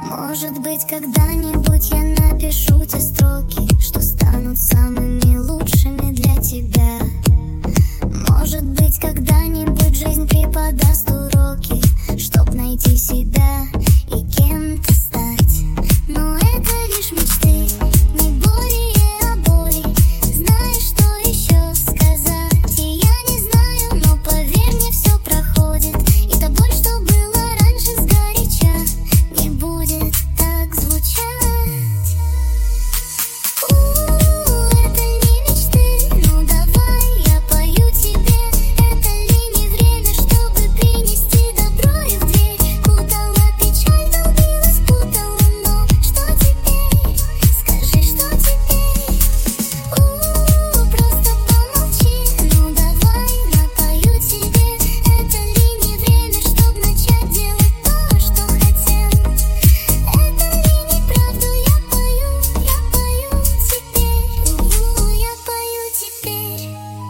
Может быть, когда-нибудь я напишу те строки, что станут самыми лучшими для тебя. Может быть, когда-нибудь жизнь преподаст уроки, чтоб найти себя и кем-то стать. Но это лишь мечты, не более о боли. Знаешь, что еще сказать? И я не знаю, но поверь мне, все проходит. И та боль, что была раньше сгоряча, не будет так звучать. Это не мечты, ну давай я пою тебе. Это ли не время, чтобы принести добро и в дверь? Кутала печаль, долбилась, путала, но что теперь? Скажи, что теперь? Просто помолчи, ну давай напою тебе. Это ли не время, чтоб начать делать то, что хотел? Это ли не правду я пою теперь? Я пою теперь.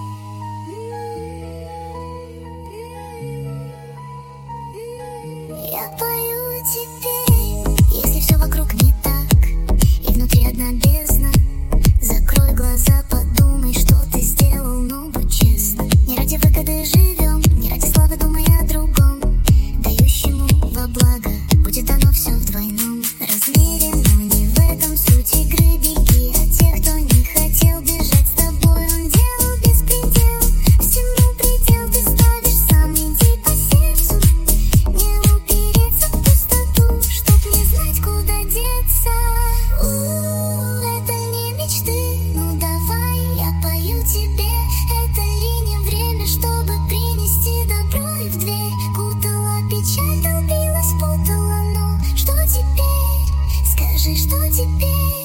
Я пою теперь. Если все вокруг не так, и внутри одна бездна, закрой глаза, подумай, что ты сделал, но будь честно. Не ради выгоды живем, не ради славы, думай о другом, дающему во благо. Будет оно все в двойном размере, но не в этом суть игры. Беги от тех, кто не хотел бежать с тобой, он делал беспредел. Всему предел ты ставишь сам, иди по сердцу. Не упереться в пустоту, чтоб не знать, куда деться. Это не мечты, ну давай я пою тебе. Это ли не время, чтобы принести добро и в дверь? Кутала печаль, долбилась, путала, но что теперь? Скажи, что теперь?